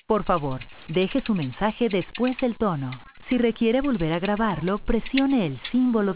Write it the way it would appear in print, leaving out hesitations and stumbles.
Por favor, deje su mensaje después del tono. Si requiere volver a grabarlo, presione el símbolo